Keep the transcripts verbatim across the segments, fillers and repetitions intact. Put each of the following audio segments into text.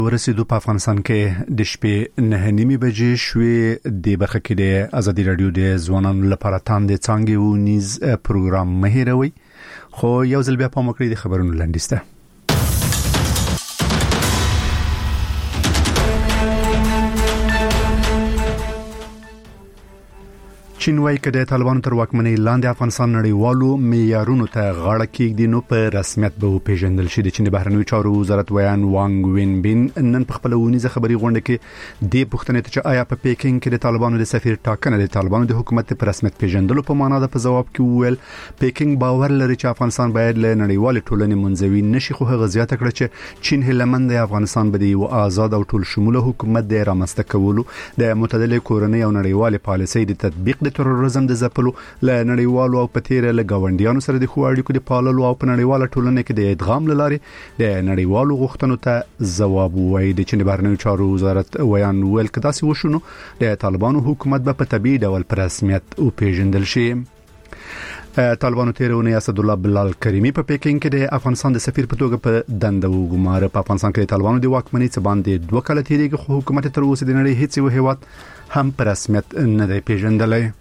ورسېدو په افغانستان کې د شپې نه نیمه بجې شوې د برخه کې د ازادي رادیو د ځوانانو لپاره تاندې څنګه ونیز پروګرام مهیروي خو یو ځل بیا په مکرې د خبرونو لاندسته چین وايي چې د طالبانو تر واکمنۍ لاندې افغانستان نړیوالو معیارونو ته غاړه کېږدي نو په رسمیت به وپیژندل شي. د چین د بهرنیو چارو وزارت ویان وانګ وینبین نن په خپل ونیزه خبري غونډه کې د پښتنې ته چې آیا په پیکینګ کې د طالبانو د سفیر ټاکنه د طالبانو د حکومت په رسمیت پیژندلو په معنا ده په جواب کې وویل پیکینګ باور لري چې افغانستان باید له نړیوال ټولنې منځوي نشي خو هغه زیاته کړه چې چین هلمند د افغانستان به د یو آزاد او ټول شموله حکومت د رامنځته کولو د متعدله کورنۍ او نړیوال پالیسۍ د تطبیق د تروریزم د ځپلو ل نړیوالو او پتیره ل گاونډیانو سره د خو اړیکو د پاللو او په نړیواله ټولنه کې د ادغام لاري د نړیوالو غوښتنو ته ځواب وایي. د چین بهرنیو چارو وزارت ویان ویل کدا سي وشونو د طالبانو حکومت به په طبيعي ډول پر رسمیت او پیژندل شي. طالبانو تیرونه اسد الله بلال کریمی په پیکینګ کې د افغانستان د سفیر په توګه په دنده وګماره. په افغانستان کې د طالبانو د واکمنۍ څخه باندې دوه کال تیریږي خو حکومت تر اوسه د نړۍ هیڅ یو هیواد هم پر رسمیت نه دی پیژندلی.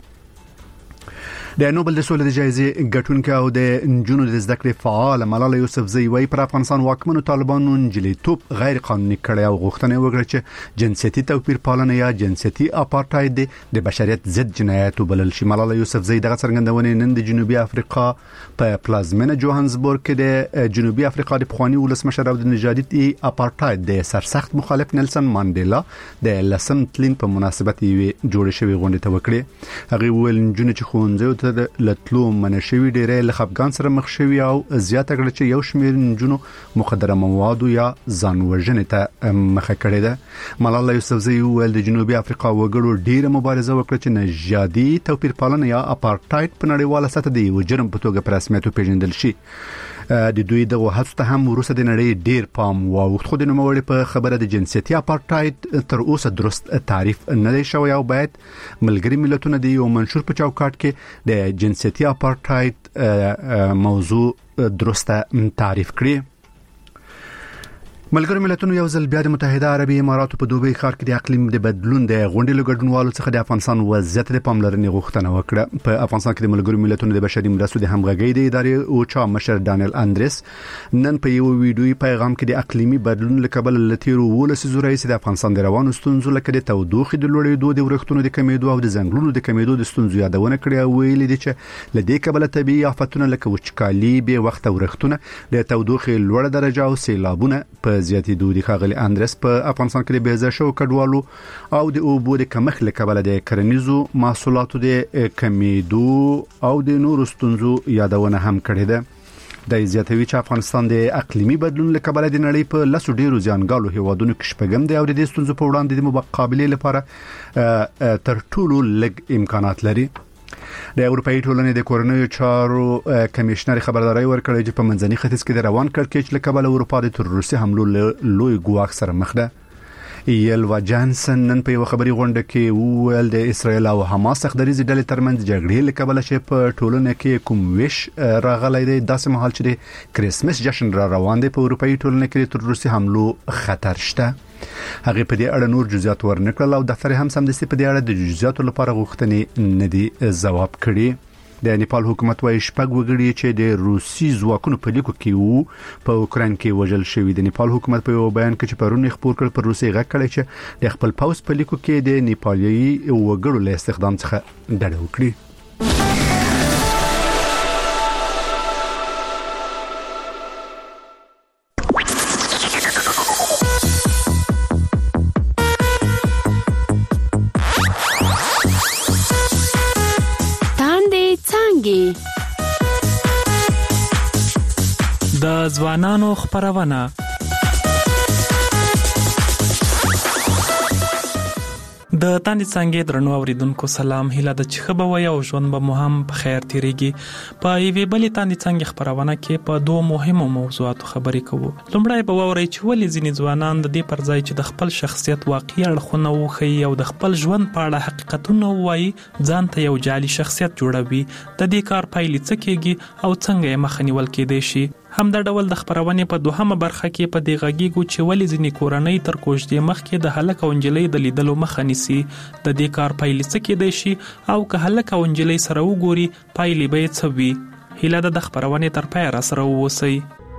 د نوبل د سولې د جایزې ګټونکو او د انجونو د زده کړې فعال ملاله یوسفزۍ وايي پر افغانستان واکمنو طالبانو انجلیتوب غیر قانوني کړي او غوښتنه وکړه چې جنسيتي توپیر پالنه یا جنسيتي اپارټاید د بشریت ضد جنایت وبلل شي. ملاله یوسفزۍ دغه څرګندونه نن د جنوبي افریقا په پلازمینه جوهانسبورګ کې د جنوبي افریقا د پخوانی ولسمشر او د نژادي اپارټاید د سرسخت مخالف نلسن مانډیلا د لسم تلین په مناسبت یې جوړ شوی غونډه ته وکړه. هغه ویل انجونې چې خونځو ته لټلو منشوي ډېرې له خفګان سره مخ شوی او زیاته کړه چې یو شمېر نجونو مخدره مواد یا ځان وژنې ته مخه کړې ده. ملاله یوسفزۍ ویل د جنوبي افریقا وګړو ډېره مبارزه وکړه چې نژادي توپیر پالنه یا اپارټاید په نړیواله سطح د یو جرم په توګه په رسمیت پیژندل شي. د دوی دغه هڅو ته هم وروسته د نړۍ ډیر پام واوښت خو د نوموړي په خبره د جنسيتي اپارټاید تر اوسه درست تعریف نه دی شوی او باید ملګری ملتونه د یو منشور په چوکاټ کې د جنسيتي اپارټاید موضوع درسته تعریف کړي. ملګری ملتونو یو ځل بیا د متحده عربي اماراتو په دوبۍ ښار کې د اقلیم د بدلون د غونډې له ګډونوالو څخه د افغانستان وضعیت د پاملرنې غوښتنه وکړه. په افغانستان کې د ملګری ملتونو د بشري مرستو د همغږۍ د ادارې او چا مشر دانیل اندریس نن په یو ویډیوي پیغام کې د اقلیمي بدلون له کبله لتیرو ولسي رئیس د افغانستان د روانو ستونزو لکه د تودوخې د لوړېدو د ورښتونو د کمیدو او د ځنګلونو د کمیدو د ستونزو یادونه کړې او ویلي دي چې لدې کبله طبيعي آفتونه لکه وچکالي به وخت ورښتونه د تودوخې لوړه درجه او سیلابونه په زیاتېدو دي. غلی اندرس په افغانستان کې د بیزه شو کډوالو او د اوبو د کمښت له کبله د کرنیزو محصولاتو د کمیدو او د نورو ستونزو یادونه هم کړې ده. د زیاتوي چې افغانستان د اقلیمي بدلون له کبله د نړۍ په لاسو ډیرو ځانګالو هیوادونو کې شپږم دی او د دې ستونزو په وړاندې د مقابله لپاره تر ټولو لږ امکانات لري. د اروپאי ټولنې د کورنیو چارو کمشنر خبرداري ورکړه چې په منځني ختیځ کې د روان کړکېچ له کبله اروپا د تروریستي حملو لوی ګواښ سره مخ ده. یلوا جانسن نن په یو خبري غونډه کې وویل د اسرایل او حماس څخه ډلې ترمنځ جګړې له کبله چې په ټولنه کې کوم ویش راغلی دی داسې مهال چې د کریسمس جشن را روان دی په اروپאי ټولنه کې د تروریستي حملو خطر شته. هغه په دې اړه نور جزئیات ورنکړل او دفتر هم سمدستي په دې اړه د جزئیاتو لپاره غوښتنې نه دي ځواب کړي. د نیپال حکومت وايي شپږ وګړي چې د روسي ځواکونو په لیکو کې وو په اوکرين کې وژل شوی. د نیپال حکومت په یو بیان کې چې پرون خبر کړ پر روسي غږ کړی چې د خپل پوس په لیکو کې د نیپالي وګړو له استخدام څخه ډډه وکړي. د ځوانانو خبرونه د تاندې څنګه درنو اوریدونکو سلام هیله د چخبه وي او ژوند به مو هم په خیر تیریږي. په ایوي بلې تاندې څنګه خبرونه کې په دوه مهمو موضوعاتو خبرې کوو. لومړی به ووري چې ولې ځینې ځوانان د دې پر ځای چې د خپل شخصیت واقعي اړخونه وښيي او د خپل ژوند په اړه حقیقتونه وایي ځان ته یو جعلي شخصیت جوړوي. د دې کار پایلې څه کېږي او څنګه یې مخه نیول کېدای شي. همدا ډول د خبرونې په دوهمه برخه کې په دې غږیږو چې ولې ځینې کورنۍ تر کوژدې مخکې د هلک او نجلۍ د لیدلو مخه نیسي، د دې کار پایلې څه کېدای شي او که هلک او نجلۍ سره وګوري پایلې به یې څه وي. هیله ده د خبرونې تر پایه راسره واوسئ.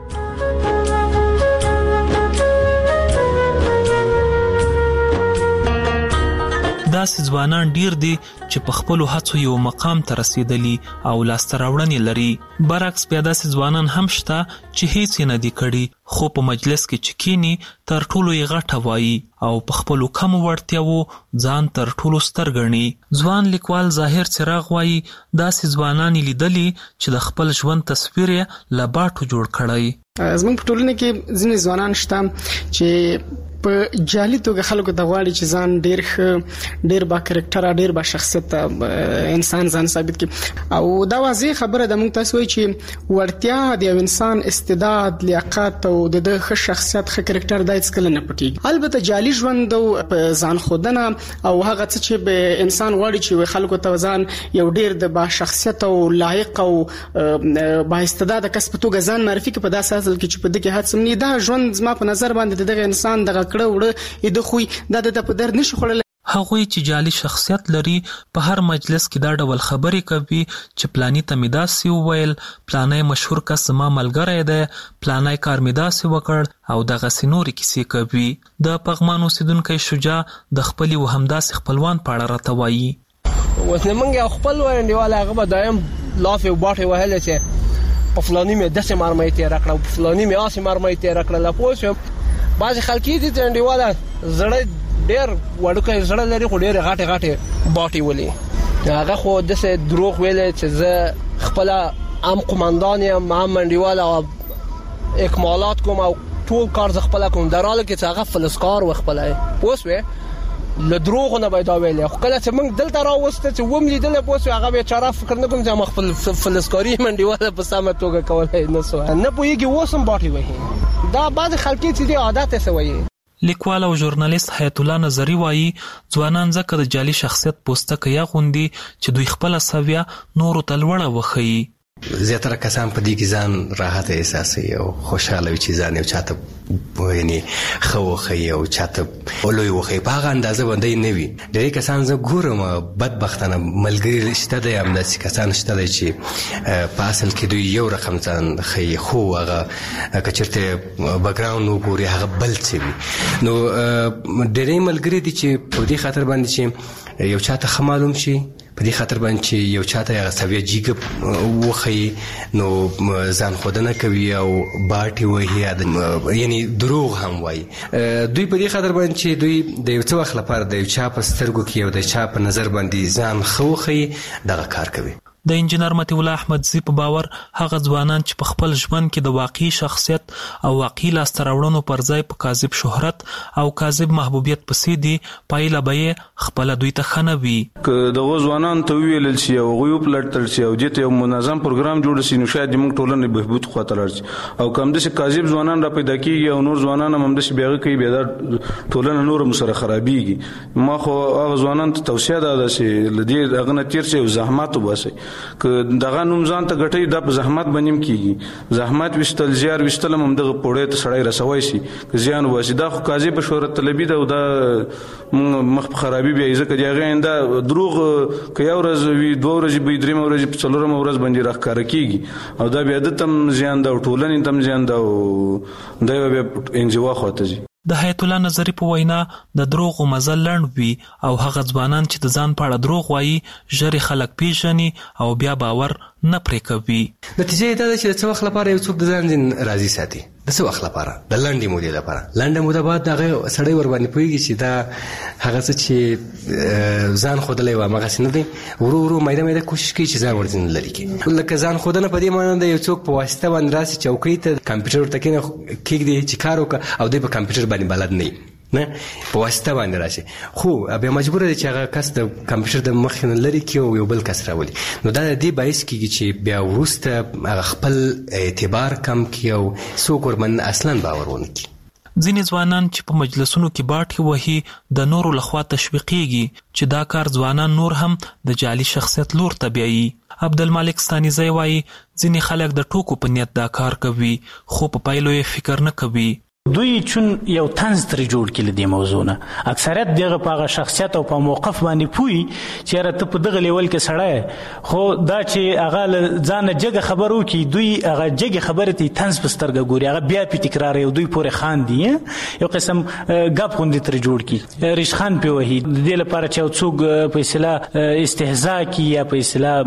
داسې ځوانان ډیر دي چې په خپلو هڅو یو مقام ته رسیدلی او لاسته راوړنې لري. برعکس بیا داسې ځوانان هم شته چې هیڅ یې نه دي کړي خو په مجلس کې چې کینی تر ټولو یې غټه وایي او په خپلو کمو وړتیاوو ځان تر ټولو ستر ګڼي. ځوان لیکوال ظاهر څراغ وایي داسې ځوانان لیدلي چې د خپل ژوند تصویر یې له باټو جوړ کړی. زموږ په ټولنه کې ځینې ځوانان شته چې په جالي توګه خلکو ته غواړي چې ځان ډیر ښه، ډیر با کریکټر، ډیر با شخصیت انسان ځان ثابت کړي. او دا واضح خبره ده موږ تاسو وایي چې ورتیا د یو انسان استعداد، لیاقت او د ښه شخصیت، ښه کریکټر دای څه کله نه پټيږي. البته جالي ژوند او ځان خودنه او هغه څه چې به انسان غواړي چې خلکو ته ځان یو ډیر د با شخصیت او لایق او با استعداد کس په توګه ځان معرفي کړي، په داسې حال کې چې په دغه هڅه نه دا ژوند زما په نظر باندې دغه انسان دغه کړه وړه د خوې د د په در نشي خړل. هغوی چې جالي شخصیت لري په هر مجلس کې دا ډول خبرې کوي چې پلانی ته مې داسې وویل، پلانی مشهور کس زما ملګری دی، پلانی کار مې داسې وکړ او دغسې نورې کیسې کوي. د پغمان اوسیدونکی شجاع د خپلې و همداسې خپلوان په اړه راته وایي. اوس نه موږ یو خپل ورنډیوال هغه به دایم لافې او باټې وهلې چې په فلاني مې داسې مرمۍ تېره کړه او په فلاني مې هسې مرمۍ تېره کړله. پوه شوم بعضې خلک دي چې انډیواله زړه ډېر وړوکی زړه لري خو ډېرې غټې غټې باټې ولي. هغه خو داسې دروغ ویلی چې زه خپله هم قمندان یم، هم انډیواله او اکمالات کوم او ټول کار زه خپله کوم، در حاله کې چې هغه فلسکار و خپله یې. پوه شوې له دروغو نه به یې دا ویلی. خو کله چې موږ دلته راوسته چې وم لیدلی، پوه شوې هغه بیچاره فکر نه کوم چې ما خپل فلسکاري یم انډیواله په سمه توګه کولی نه سوه، نه پوهېږي اوس هم باټې وهي. دا بعض خلک چې دی عادت یې سوی. لیکوال او ژورنالیست حیات الله نظری وایي ځوانان ځکه د جعلي شخصیت پوستکی اغوندي چې دوی خپله سویه نورو ته لوړه وښیي. زیاتره کسان په دې کې ځان راحت احساسوي او خوشاله وي چې ځان یو چاته یعنی ښه وښیي او چاته لوی وښیي، په هغه اندازه باندې نه وي. ډېری کسان زه ګورم بدبختانه ملګري شته دی، همداسې کسان شته دی چې په اصل کې دوی یو رقم ځان ښیي خو هغه که چېرته بکګراونډ وګوري هغه بل څه وي. نو ډېری ملګري دي چې په دې خاطر باندې چې یو چاته ښه معلوم شي، په دې خاطر باندې چې یو چاته هغه سویه جیګه وښیي نو ځان ښودنه کوي او باټې وهي، یعنی دروغ هم وایي. دوی په دې خاطر باندې چې دوی د یو څه وخت لپاره د یو چا په سترګو کې او د چا په نظر باندې ځان ښه وښیي دغه کار کوي. د انجینر مطیع الله احمدزي په باور هغه ځوانان چې په خپل ژوند کې د واقعي شخصیت او واقعي لاسته راوړنو پر ځای په کاذب شهرت او کاذب محبوبیت پسې دي، پایله به یې خپله دوی ته ښه نه وي. که دغو ځوانانو ته وویلل شي او هغوی وپلټل شي او دې ته یو منظم پروګرام جوړ شي نو شاید زموږ ټولنې بهبود خواته لاړ شي. او که همداسې کاذب ځوانان را پیدا کېږي او نور ځوانان هم همداسې بیا هغه کوي، بیا دا ټولنه نور هم سره خرابېږي. ما خو هغه ځوانانو ته توصیه دا ده چې له دې هغه نه تېر شي او زحمت وباسئ. که دغه نوم ځان ته ګټئ دا په زحمت باندې هم کېږي. زحمت ویستل، زیار ویستل هم همدغه پوړۍ ته سړی رسوی شي که زیان وباسي. دا خو کاذبه شهرت طلبي ده او دا مخ په خرابي بیایي، ځکه د هغې دا دروغ که یو ورځ وي، دوه ورځې به وي، درېیمه ورځ په څلورمه ورځ باندې راښکاره کېږي او دا بیا ده ته هم زیان ده او ټولنې ته هم زیان ده او دا بیا انزوا خواته ځي. د حیات الله نظری په وینا د دروغو مزل لنډ وي او هغه ځوانان چې د ځان په اړه دروغ وایي ژر خلک پیژني او بیا باور نه پرې کوي. نتیجه یې دا ده چې د څه وخت لپاره یو څوک د ځان راضي ساتي، د څه وخت لپاره، د لنډې مودې لپاره. لنډه موده بعد هغه سړی ورباندې پوهېږي چې دا هغه څه چې ځان ښودلی و همغسې نه دی، ورو ورو میده میده کوشش کوي چې ځان ورځنې لرې کړي. لکه ځان ښودنه په دې معنی ده یو څوک په واسطه باندې راسي چوکۍ ته کمپیوټر ورته کېږدي چې کار وکړه او دوی په کمپیوټر باندې بلد نه وي، نه په واسطه باندې راشي، خو بیا مجبوره دی چې هغه کس د کمپیوټر د مخې نه لرې کړي او یو بل کس راولي. نو دا د دې باعث کېږي چې بیا وروسته هغه خپل اعتبار کم کړي او څوک ورباندې اصلا باور ونه کړي. ځینې ځوانان چې په مجلسونو کې باټي وهي د نورو لخوا تشویقيږي چې دا کار ځوانان نور هم د جعلي شخصیت لور ته بیایي. عبدالمالک ستانیزی وایي ځینې خلک د ټوکو په نیت دا کار کوي خو په پایلو یې فکر نه کوي. دوی چون یو طنز ترې جوړ کړي دې موضوع نه اکثریت دغه په هغه شخصیت او په موقف باندې پوي چې را ته په دغه لیول کې سړی خو دا چې هغه ځان جګه خبرو کې دوی هغه جګه خبره ته طنز په سترګه ګوري هغه بیا په تکرار یو دوی پورې خان دي یو قسم غاب خوندې ترې جوړ کړي ریشخان په وهي د دې لپاره چې څوک په اصطلاح استهزاء کوي یا په اصطلاح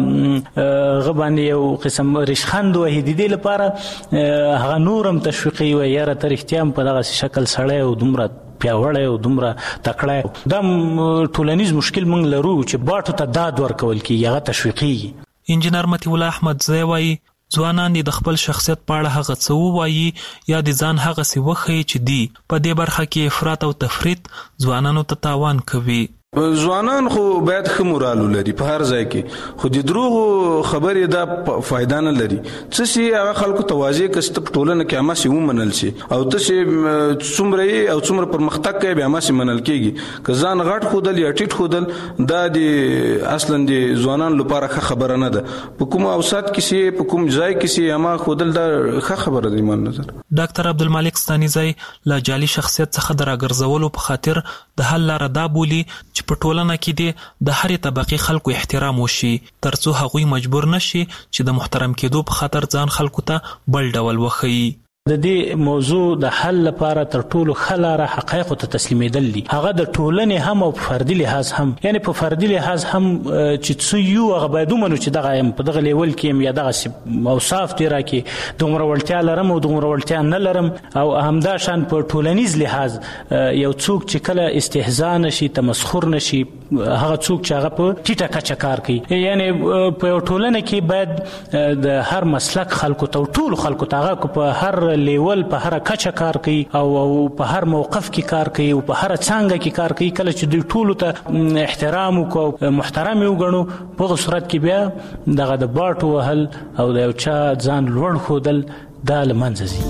غبانې یو قسم ریشخان وهي د دې لپاره هغه نورم تشویقي وي یا ترختیا په دغه شکل سړی او دومره پیاوړی او دومره تکړه دا ټولنیز مشکل موږ لرو چې باټو ته داد ورکول کېږي هغه تشویقي. انجینر مطیع الله احمدزی وایي ځوانان د خپل شخصیت په اړه هغه څه ووایي یا د ځان هغه څه وښیي چې دی په دې برخه کې افراط او تفریط ځوانانو ته تاوان کوي. ځوانان خو باید ښه مورال ولري په هر ځای کې خو د دروغو خبرې دا فایده نه لري څه چې هغه خلکو توازی کسته په ټولنه کې اماسي ومنل شي او ته چې څومره او څومره پرمختګ کوي به اماسي منل کېږي که ځان غټ خودل یا ټیټ خودل دا د اصلا د ځوانان لپاره ښه خبره نه ده په کوم اوسات کې سي په کوم ځای کې سي اما خودل دا ښه خبره دی من نظر. ډاکټر عبدالمالک ستانیزی لا جعلي شخصیت څخه دراګرځولو په خاطر د حل لاره دا بولي چې په ټولنه کې د د هرې طبقې خلکو احترام وشي ترڅو هغوی مجبور نشي چې د محترم کېدو په خاطر ځان خلکو ته بل ډول وښیي. د دې موضوع د حل لپاره تر ټولو ښه لاره حقایقو ته تسلیمېدل دي هغه د ټولنې هم او په فردي لحاظ هم یعنی په فردي لحاظ هم چې څه یو هغه باید ومنو چې دغه یم په دغه لیول کې یم یا دغه اوصاف دي راکې دومره وړتیا لرم او دومره وړتیا نه لرم او همدا شان په ټولنیز لحاظ یو څوک چې کله استهزاء نشي تمسخر نشي هغه څوک چې هغه په ټیټه کچه کار کوي یعنی په ټولنه کې باید د هر مسلک خلکو ته ټول خلکو ته هغه په هر لیول په هر کچه کار کوي او په هر موقف کې کار کوي او په هر څنګه کې کار کوي کله چې دوی ټول ته احترام او محترم وګڼو په صورت کې بیا دغه د باټو وهل او د یو چا ځان لوړ خودل دا لمنځه ځي.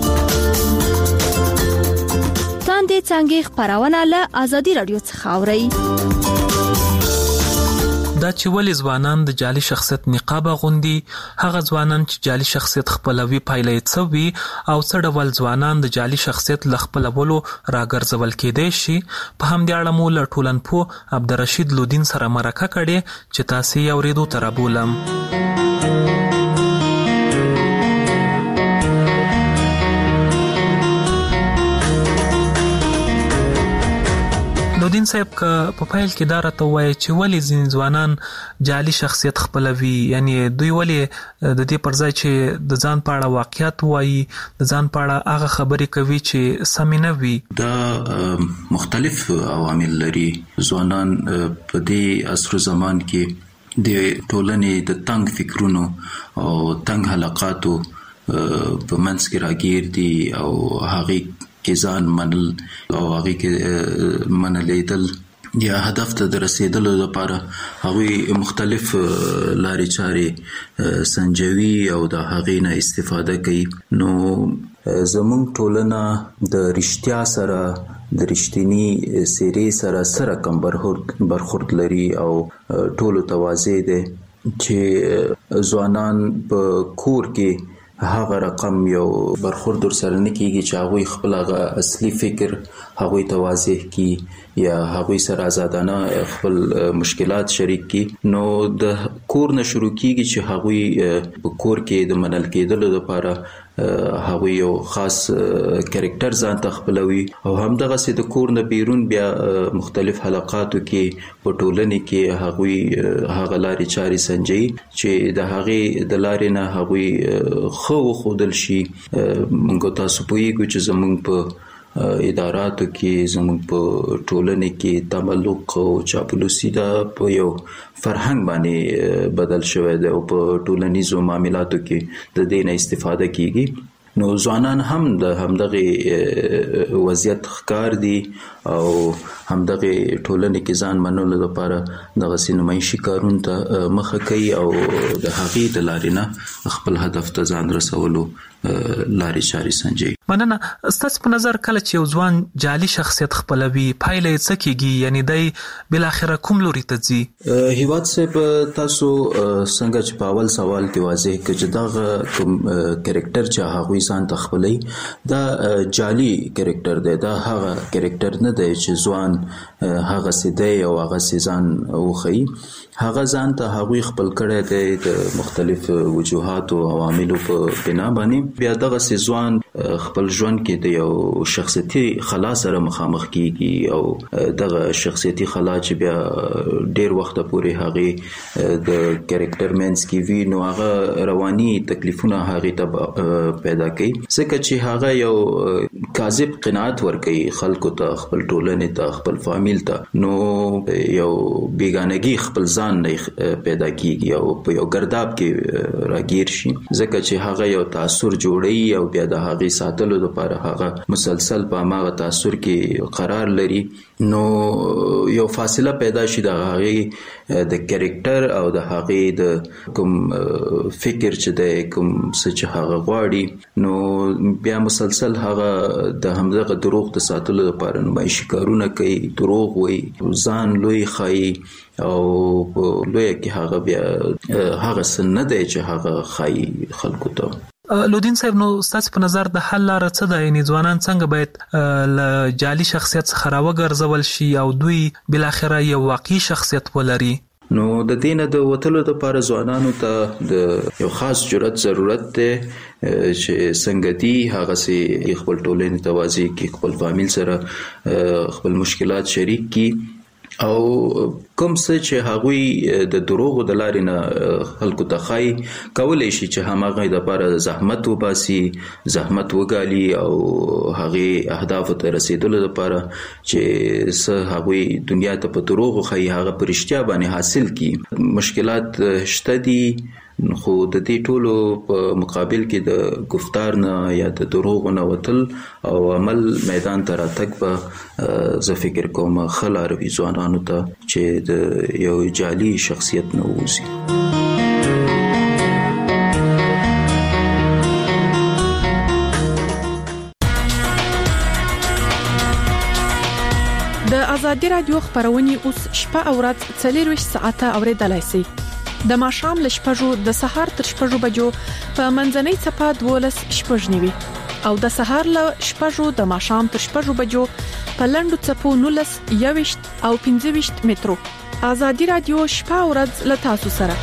تاندې څنګه خبرونه له ازادي رادیو څخه اوري دا چې ولې ځوانان د جعلي شخصیت نقاب غوندي هغه ځوانان چې جعلي شخصیت خپلوي پایلې څوي او څه ډول ځوانان د جعلي شخصیت لخپلولو راګرځول کېدای شي په همدې اړه مو له ټولنپوه عبدالرشید لودین سره مرکه کړې چې تاسو یې اورېدو ته رابولم. لودین صاحب که په پیل کې دا راته وایي چې ولې ځینې ځوانان جعلي شخصیت خپلوي یعنی دوی ولې د دې پر ځای چې د ځان په اړه واقعیت وایي د ځان په اړه هغه خبرې کوي چې سمې نه وي. دا مختلف عوامل لري. ځوانان په دې عصر زمان کې د ټولنې د تنگ فکرونو او تنگ حلقاتو په منځ کې راګیر دي او هغه کې ځان منل او هغه کې منلیدل یا هدف ته رسیدلو لپاره هغه مختلف لارې چارې سنجوي او د هغه نه استفاده کوي. نو زموږ ټولنه د رښتیا سره د رښتینی سری سره سره کم برخورد لري او ټولو توازی ده چې ځوانان په کور کې هغه رقم یو برخورد سره نه کیږي چې هغه خپل هغه اصلي فکر هغه توازیح کی یا هغه سره آزادانه خپل مشکلات شریک کی. نو د کور نه شروع کیږي چې هغه په کور کې د منل کېدلو لپاره هغه یو خاص کریکټر ځان ته خپلوي او همدغه سي د کور نه بیرون بیا مختلف حلقاتو کې په ټولنه کې هغه هغه لارې چاري سنجي چې د هغه د لارې نه هغه خو خودل شي. موږ تاسو په یو چې زموږ په اداراتو کې زموږ په ټولنه کې تملق او چاپلوسي دا په یو فرهنګ باندې بدل شوی دی او په ټولنیزو معاملاتو کې د دې نه استفاده کیږي. نو ځوانان هم د همدغه وضعیت ښکار دي او همدغه ټولنې کې ځان منلو لپاره دغه سینمایي کارون ته مخه کوي او د هغې د لارې نه خپل هدف ته ځان رسولو لارې چارې سنجي. مننه. ستاسو په نظر کله چې یو ځوان جعلي شخصیت خپلوي پایله یې څه کیږي؟ یعنی دی بل اخره کوم لوري ته ځي؟ هیواد صاحب تاسو څنګه چې په اول سوال کې واضح کړ چې دا کوم کریکټر چې هغه ځان ته خپلوي دا جعلي کریکټر دی، دا هغه کریکټر نه دی چې ځوان هغه سیده او هغه سیزان وخی، هغه ځان ته هغه خپل کړی دی د مختلف وجوهات او عواملو په بنا باندې. بیا دغه سیزوان خپل ژوند کې د یو شخصیتي خلا سره مخامخ کیږي او دغه شخصیتي خلا چې بیا ډیر وخت پورې هغه د کریکټر مینس کې وی نو هغه رواني تکلیفونه هغه ته پیدا کوي، ځکه چې هغه یو کاذب قناعت ورکوي خلکو ته، خپل ټولنې ته، خپل فامیل ته، نو یو بیگانگی خپل ځان نه پیدا کیږي او په یو ګرداب کې راګیر شي، ځکه چې هغه یو تاثر جوړي او بیا د هغه ساتلو لپاره هغه مسلسل په هغه تاثر کې قرار لري، نو یو فاصله پیدا شي د هغه د کریکټر او د هغه د کوم فکر چې د کوم څه چې هغه غواړي، نو بیا مسلسل هغه د همدغه دروغ د ساتلو لپاره نمایشي کارونه کوي، دروغ وایي، ځان لوی ښایي او لوی کې هغه بیا هغه څه نه دی چې هغه ښایي خلکو ته. لودین صاحب، نو ستاسو په نظر د حل لاره څه ده؟ یعنی ځوانان څنګه باید له جعلي شخصیت څخه راوګرځول شي او دوی بل اخره یو واقعي شخصیت ولري؟ نو د دې نه د وتلو لپاره ځوانانو ته د یو خاص جرأت ضرورت دی چې څنګه دی هغه سي خپل ټولنې ته واضح کی، خپل فامیل سره خپل مشکلات شریک کی او کوم څه چې هغوی د دروغو د لارې نه خلکو ته ښایي کولی شي چې هماغه دپاره زحمت وباسي، زحمت وګالي او هغې اهدافو ته رسېدلو لپاره چې څه هغوی دنیا ته په دروغو ښایي هغه په رښتیا باندې حاصل کړي. مشکلات شته دي، خو د دې ټولو په مقابل کې د گفتار نه یا د دروغو نه وتل او عمل میدان ته راتګ به زه فکر کوم ښه لاره وي ځوانانو ته چې د یو جعلي شخصیت نه ووځي. د ازادي رادیو خبرونه اوس شپه او ورځ څلور ساعته اوریدلای شئ. د ماښام له شپږو د سهار تر شپږو بجو په منځنۍ څپه دولس شپږ نیوي او د سهار له شپږو د ماښام تر شپږو بجو په لنډو څپو نولس یويشت او پنځه ویشت مترو. ازادي رادیو شپه او ورځ له تاسو سره.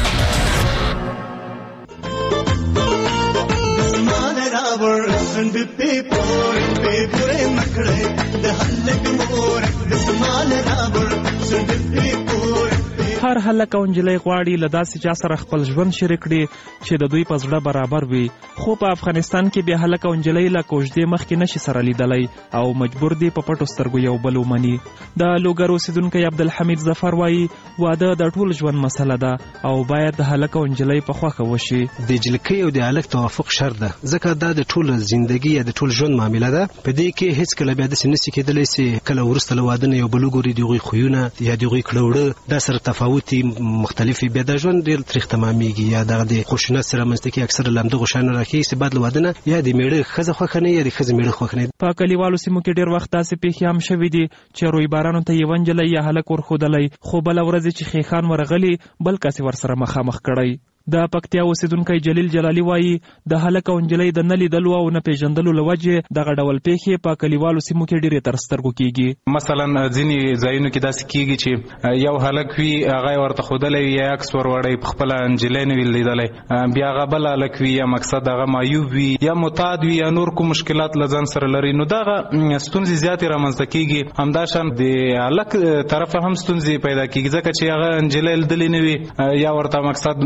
هر هلک او نجلۍ غواړي له داسې چا سره خپل ژوند شریک کړي چې د دوی په زړه برابر وي، خو په افغانستان کې بیا هلک او نجلۍ له کوژدې مخکې نشي سره لیدلی او مجبور دي په پټو سترګو یو بل ومني. د لوګر اوسیدونکی عبدالحمید ظفر وایي واده د ټول ژوند مسله ده او باید د هلک او نجلۍ په خوښه وشي. د جلکۍ او د هلک توافق شرط ده، ځکه دا د ټول ژوندګي یا د ټول ژوند معامله ده. په دې کې هیڅ کله بیا داسې نشي کېدلی چې کله وروسته له واده نه یو بل وګوري د هغوی خویونه یا د هغوی کړه وړه دا سره تفاوت مختلفي بیا د ژوند ډېر تریخ تمامېږي یا دغه د خشونت سره منځته کې اکثره له همدغو شیانو راکېږي چې بعد له واده نه یا د میړه ښځه خوښه نه یا د ښځې میړه خوښ نه. په کلیوالو سیمو کې ډېر وخت داسې پیښې هم شوي دي چې رویبارانو ته یوه نجلۍ یا هلک ورښودلی، خو بله ورځ چې خیخان ورغلي بل کس ورسره مخامخ کړی. د پکتیا اوسیدونکی جلیل جلالی وایي د هلک او نجلۍ د نه لیدلو او نه پیژندلو له وجې دغه ډول پیښې په کلیوالو سیمو کې ډېرې تر سترګو کېږي. مثلا ځینې ځایونو کې داسې کېږي چې یو هلک وي هغه یې ورته ښودلی وي یا عکس ور وړی په خپله نجلۍ نه وي لیدلی، بیا هغه بل هلک وي یا مقصد هغه معیوب وي یا معتاد وي یا نور کوم مشکلات له ځان سره لري، نو دغه ستونزې زیاتې رامنځته کېږي. همداشان د هلک طرفه هم ستونزې پیدا کېږي ځکه چې هغه نجلۍ لیدلې نه وي یا ورته مقصد مور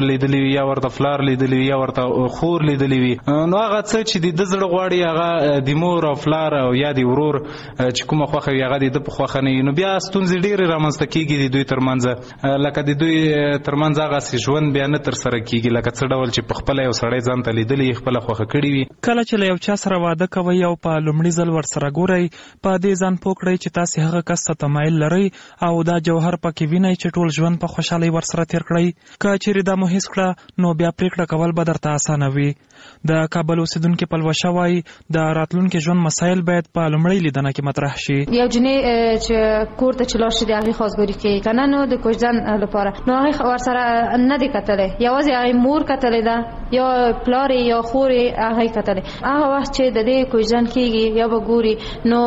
لیدلی وي یا ورته فلار لیدلی وي یا ورته خور لیدلی وي نو هغه څه چې د زړه غواړي هغه د مور او فلار او یا د ورور چې کومه خوخه وي هغه د په خوخه نه نو بیا ستونزې ډېرې رامنځته کیږي د دوی ترمنځ لکه د دوی ترمنځ هغه ژوند بیا نه تر سره کیږي لکه څه ډول چې په خپل یو سړی ځان ته لیدلی خپل خوخه کړی وي. کله چې له یو چا سره واده کوي او په لومړي ځل ورسره ګورئ په دې ځان پوه کړئ چې تاسې هغه کس ته تمایل لرئ او دا جوهر پکې وینئ چې ټول ژوند په خوشحالۍ ورسره تیر کړئ. که چیرې دا مو حس کړه نو بیا پریکړه کول به درته اسانه وي. د کابل اوسیدونکي پلوشه وایي د راتلونکي ژوند مسایل باید په لومړۍ لیدنه کې مطرح شي. یو جنې چې کور ته چې لاړ شي د هغې خواستګاري کوي که نه نو د کوژدن لپاره نو هغې ورسره نه دی کتلی یوازې هغې مور کتلی ده یا پلارې یا خورې هغې کتلی هغه وخت چې د دې کوژدن کېږي یا به ګوري نو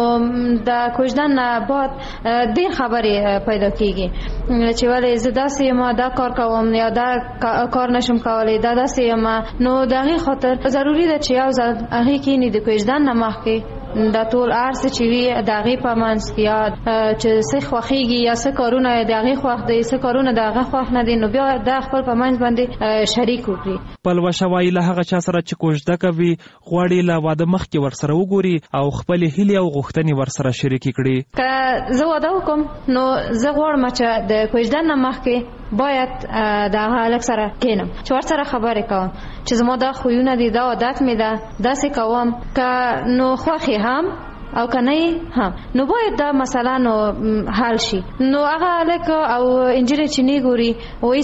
د کوژدن نه بعد ډېر خبرې پیدا کېږي چې ولې زه داسې یم دا کار کوم یا دا کار نشم کولی دا داسې یم نو د هغې خاطر ضروري ده چې یو ځل هغې کښېني د کوژدن نه مخکې دا ټول ارڅ چې وي د هغې په منځ کې یا چې څه خوښېږي یا څه کارونه د هغې خوښ دی څه کارونه د هغه خوښ نه دي نو بیا دا خپل په منځ باندې شریک وکړي. پلوشه وایي له هغه چا سره چې کوژده کوي غواړي له واده مخکې ورسره وګوري او خپلې هیلې او غوښتنې ورسره شریکې کړي. که زه واده وکړم نو زه غواړم چې د کوژدن نه مخکې باید د هغه هلک سره کښېنم چې ورسره خبرې کوم چې زما دا خویونه دي دا عادت مې ده داسې کوم که نو خوښ هم او کنه هم نو باید دا مثلا نو حل شي نو هغه هلک او انجینر چې نه ګوري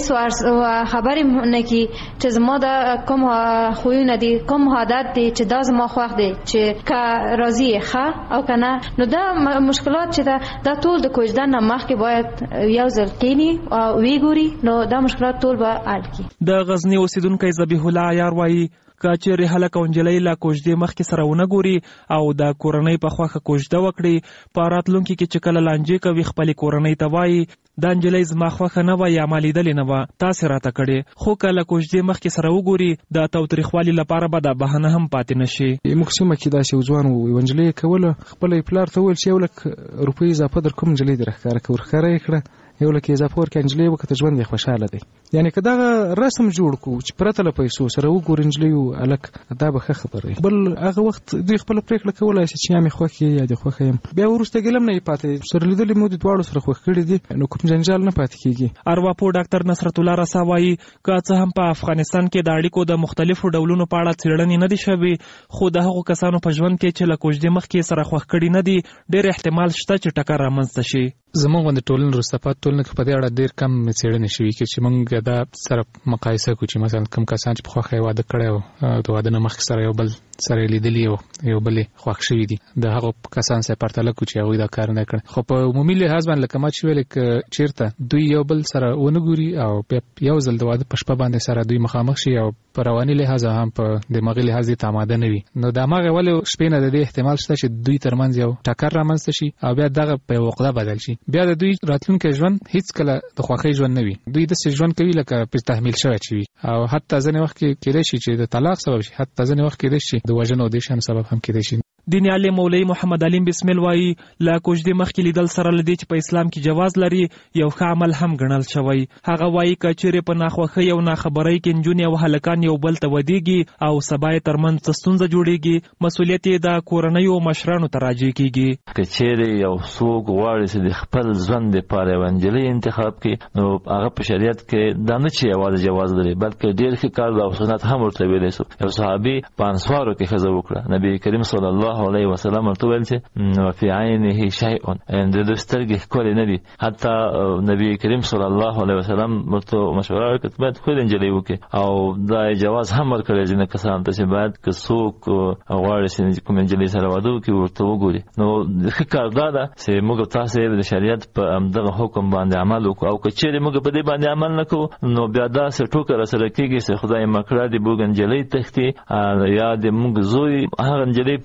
وایي خبرې نه کوي چې زما دا کوم خویونه دي کوم عادت دي چې دا زما خوښ دي چې که راضي یې ښه او کنه نو دا مشکلات چې دا دا ټول د کوژدن نه مخکې باید یو ځل کښېني او ویې ګوري نو دا مشکلات ټول به حل کړي. د غزني اوسیدونکی ذبیح الله عیار وایي که چیرې هلک او نجلۍ له کوژدې مخکې سره ونه ګوري او د کورنۍ په خوښه کوژده وکړي په راتلونکي کې چې کله لانجې کوي خپلې کورنۍ ته وایي دا نجلۍ زما خوښه نه وه یا ما لیدلې نه وه تاسې راته کړې خو که له کوژدې مخکې سره وګوري د تاوتریخوالي لپاره به دا بهانه هم پاتې نه شي. موږ سیمه کې داسې یو ځوان و یوه نجلۍ یې کوله خپله یې پلار ته وویل چې یو لک روپۍ اضافه در کوم نجلۍ دې راښکاره کړه ورښکاره یې کړه یو لک اضافه ورکړه نجلۍ وکړه ژوند یې خوشحاله دی. یعنې که دغه رسم جوړ کړو چې پرته له پیسو سره وګوري نجلۍ او هلک دا به ښه خبره وي. بل هغه وخت دوی خپله پرېکړه کولی شي چې یا مې خوښ یې یا دې خوښه یم بیا وروسته ګیله هم نه یې پاتې سره لیدلې مو د دواړو سره خوښ کړي دي نو کوم جنجال نه پاتې کېږي. ارواپوه ډاکټر نصرت الله رسا وایي که څه هم په افغانستان کې د اړیکو د مختلفو ډولونو په اړه څېړنې نه دي شوې خو د هغو کسانو په ژوند کې چې له کوژدې مخکې سره خوښ کړي نه دي ډېر احتمال شته چې ټکر رامنځته شي. زموږ غوندې ټولنې وروسته پاتې ټولنه کې په دې اړه ډېر کم څېړنې شوي چې موږ دا سره مقایسه کړو چې مثلا کوم کسان چې په خوښه یې واده کړی او د واده نه مخکې سره یو بل سره یې لیدلي او یو بل یې خوښ شوي دي د هغو کسان سره پرتله کړو چې هغوی دا کار نه کړی. خو په عمومي لحاظ باندې لکه ما چې ویلې که چېرته دوی یو بل سره ونه ګوري او بیا یو ځل د واده په شپه باندې سره دوی مخامخ شي او په رواني لحاظ هم په دماغي لحاظ یې آماده نه وي نو د هماغې ولې شپې نه د دې احتمال شته چې دوی ترمنځ یو ټکر رامنځته شي او بیا دغه په یوه عقده بدل شي. بیا د دوی راتلونکی ژوند هیڅ کله د خوښۍ ژوند نه وي دوی داسې ژوند کوي لکه پرې تحمیل شوی چې وي او حتی ځینې وخت کې کېدای شي چې د طلاق سبب شي حتی ځینې وخت کېدای شي د وژنو او دې شیانو سبب هم کېدای شي. دیني عالم مولوي محمد علیم بسمل وایي له کوژدې مخکې لیدل سره له دې چې په اسلام کې جواز لري یو ښه عمل هم ګڼل شوی. هغه وایي که چیرې په ناخوښۍ او ناخبرۍ کې نجونې او هلکان یو بل ته ودېږي او سبا یې ترمنځ څه ستونزه جوړېږي مسؤلیت یې د کورنیو مشرانو ته راجع کېږي. که چیرې یو څوک غواړي چې د خپل ژوند دپاره یوه نجلۍ انتخاب کړي نو هغه په شریعت کې دا نه چې یوازې جواز لري بلکې ډېر ښه کار او سنت هم ورته ویلی شو. یو صحابي په انصارو کې ښځه وکړه نبي کریم صلی الله علیه وسلم ورته ویل چې وفي عینه شیء د دوی سترګې ښکلې نه دي حتی نبي کریم صلی الله علیه وسلم ورته مشوره وکړه باید ښکلې نجلۍ وکړي او دا جواز هم ورکړی ځینې کسانو ته چې باید که څوک غواړي چې کومې نجلۍ سره واده وکړي ورته وګوري. نو ښه کار دا ده چې موږ تاسې د شریعت په همدغه حکم باندې عمل وکړو او که چیرې موږ په دې باندې عمل نه کوو نو بیا داسې ټوکه راسره کېږي چې خدای مکړه د موږ نجلۍ تښتي یا د موږ زوی هغه نجلۍ پرېږدي چې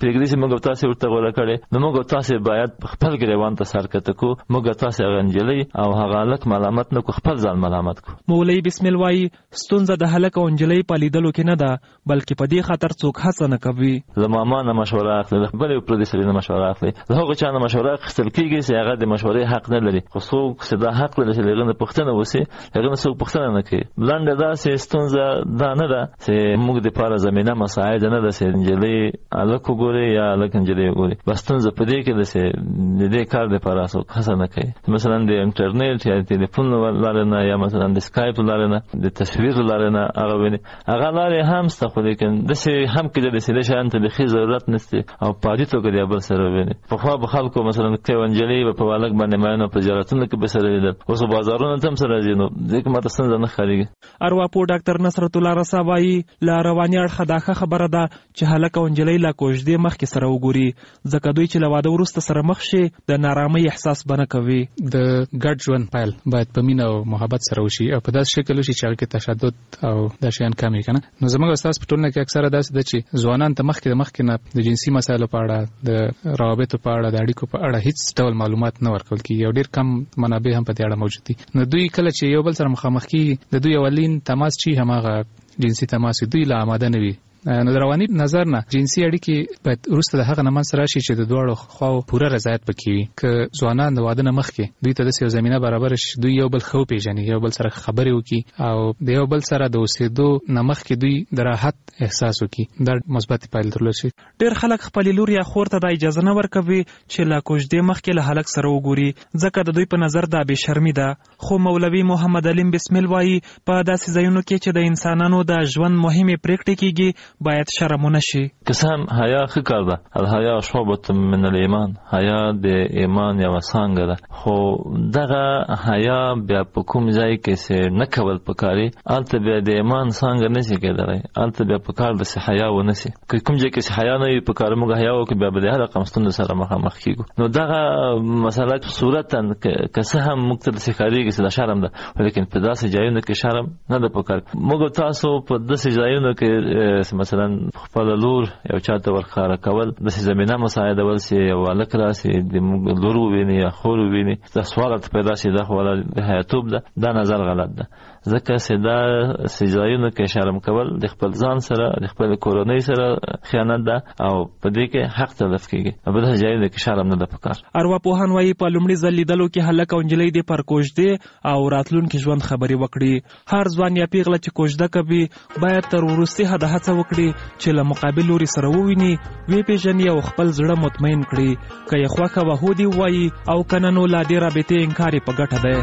موږ تاسو ورته غوړه کړي نو موږ تاسو باید خپل ګریوان ته سر کته کو موږ تاسو غنجلي او هغه لک ملامت نو خپل ځان ملامت کو. مولوی بسم الله وايي ستونزه د هلک او انجلي په لیدلو کې نه ده بلکې په دې خاطر څوک هڅه نه کوي. زموږ نه مشوره اخلي بلې پر دې سره نه مشوره اخلي هغه چا نه مشوره اخیستل کیږي چې هغه د مشورې حق نه لري خو څوک چې دا حق لري چې هغه پوښتنه وسی هغه څوک پوښتنه نه کوي. لاندې دا چې ستونزه دا نه ده چې موږ د پاره زمينه مساعد نه ده چې انجلي الک وګوري یا الک انجلي وګوري بس ستونزه په دې کې ده چې د دې کار د پاره څوک هڅه نه کوي. مثلا د انټرنیټ یا ټلیفون لارنه یا مثلا د سکایپ لارنه د تصویر لارنه هغه ویني هغه لارې هم ست خو لیکن د څه هم کې د څه شان ته د خي ضرورت نشته او پادې توګه دی بل سره ویني په خوا به خلکو مثلا کې انجلي په والک باندې مانو په جراتونو کې به سره لیدل اوس بازارونو ته هم سره ځینو ځکه ماته څنګه نه خاريږي. ارواپو ډاکټر نصرت الله رسا وايي لا رواني اړه داخه خبره ده چې هلک او انجلي لا کوژدې مخ کې سره وګوري ځکه دوی چې لواده ورسته سره مخ شي د نارامۍ احساس بنه کوي. د ګډ ژوند پایل باید په مینه او محبت سره وشي او په داس شکل وشي چې هغه تشدد او د شیان کمی کنه. نو زموږ استاد په ټولنه کې اکثره داسې ده چې ځوانان ته مخکې د مخکې نه د جنسي مسایلو په اړه د روابطو په اړه د اړیکو په اړه هیڅ ډول معلومات نه ورکول کیږي او ډیر کم منابع هم په دې اړه موجود دي. نو دوی کله چې یو بل سره مخامخ کیږي د دوی اولین تماس چې هماغه جنسي تماس دوی لا آماده نه وي. نو د رواني نظر نه جنسي اړیکې باید وروسته د هغه نه منځ راشي چې د دواړو خواو پوره رضایت پکې وي. که ځوانان د واده نه مخکې دوی ته د یو زمينه برابر شي دوی یو بل خو پیژني یو بل سره خبرې وکړي او د یو بل سره د اوسېدو نه مخکې دوی د راحت احساس وکړي دا مثبت پایله درلود شي. ډېر خلک خپل لور یا خور ته د اجازه نه ورکوي چې لا کوژدې مخکې له هلک سره وګوري ځکه د دوی په نظر دا بې شرمي ده. خو مولوي محمد علیم بسم الله وايي په داسې ځایونو کې چې د انسانانو د ژوند مهمه پریکړې کیږي باید شرم نشي. قسم حیا خکار ده الحیا شعبۃ من الایمان حیا د ایمان یو څنګه ده خو دغه حیا بیا په کوم ځای کې سه نه کول پکاري الته بیا د ایمان څنګه نشي کېدای الته بیا پکار د حیا و نشي کوم ځای کې حیا نه وي پکار موږ حیا او کې بیا به هر رقم ستند سره مخامخ کیږو. نو دغه مسله په صورت که څه هم مختلف ښکاریږي چې شرم ده ولیکن په داسې ځایونو کې شرم نه ده پکار. موږ تاسو په داسې ځایونو کې مثلا خپل لور یو چاته ورخاره کول د زمينه مساعده ول سي یو الک راسي د لور ویني یا خور ویني د سوال پیدا شي د خپل حیاتوب ده دا نظر غلط ده ځکه چې دا سجایونو کې شرم کول د خپل ځان سره د خپل کورنۍ سره خیانت ده او په دې کې حق تلف کیږي په دې ځایونو کې شرم نه ده پکار. ارواپوهان وايي په لومړي ځل لیدلو کې هلک او انجلۍ د پر کوژدې او راتلونکي ژوند خبري وکړي. هر ځوان یا پیغله چې کوژده کوي باید تر وروستي حد هڅه وکړي چې له مقابل لوري سره وویني وی پیژني او خپل زړه مطمئن کړي که یې خوښه وهودي وایي او کنه نو لا دې رابطې انکار په ګټه ده.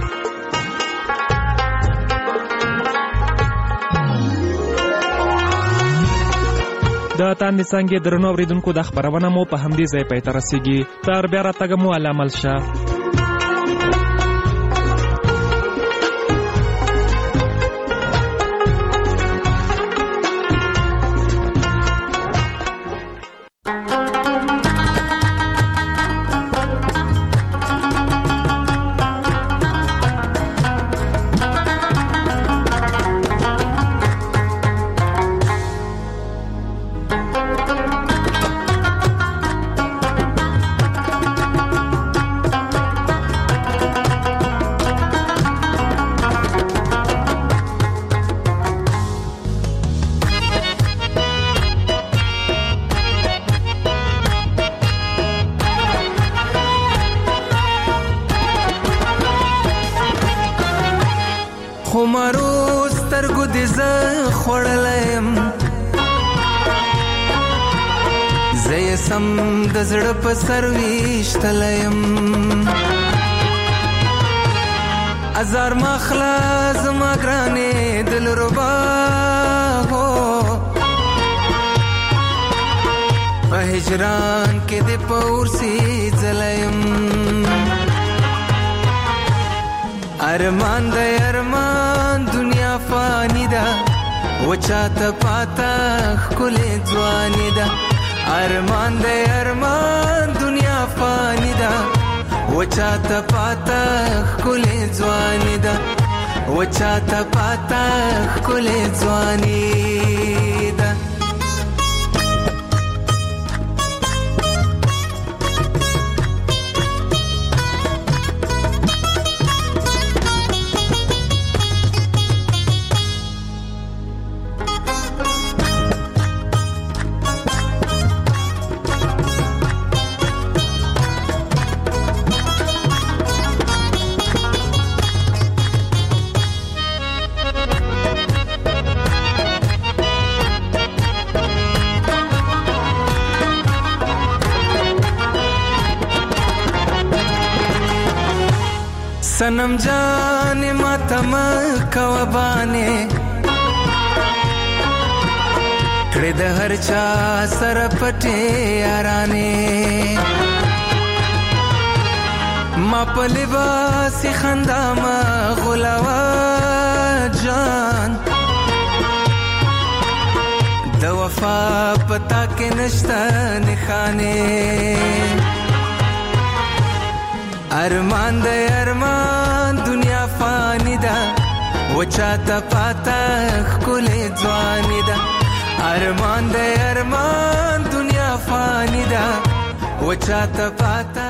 د تاندې څنګه درنو اوریدونکو د خبرونه مو په همدې ځای پای ته رسیږي. تر بیا راتګ مو علامل شه. زړه په سرويشتلم ازار مخلا زما ګرانې دل ربا هو په هجران کې د پورسي زلم ارمان د ارمان دنیا فانی ده وچاته پاتا خلې ځواني ده ارمان دے ارمان دنیا فانی دا وچاتا پاتا خلے ځوانی دا وچاتا پاتا خلے ځوانی دا सनम जाने मातम कवबाने کړه د هر چا سره پټه یارانه ما په لباس خندا ما غلاوا جان د وفا پتا کې نشته نخانه ارمان د ارمان دنیا فانی ده وچاته پاتا خل ځواني ده ارمان د ارمان دنیا فانی ده وچاته پاتا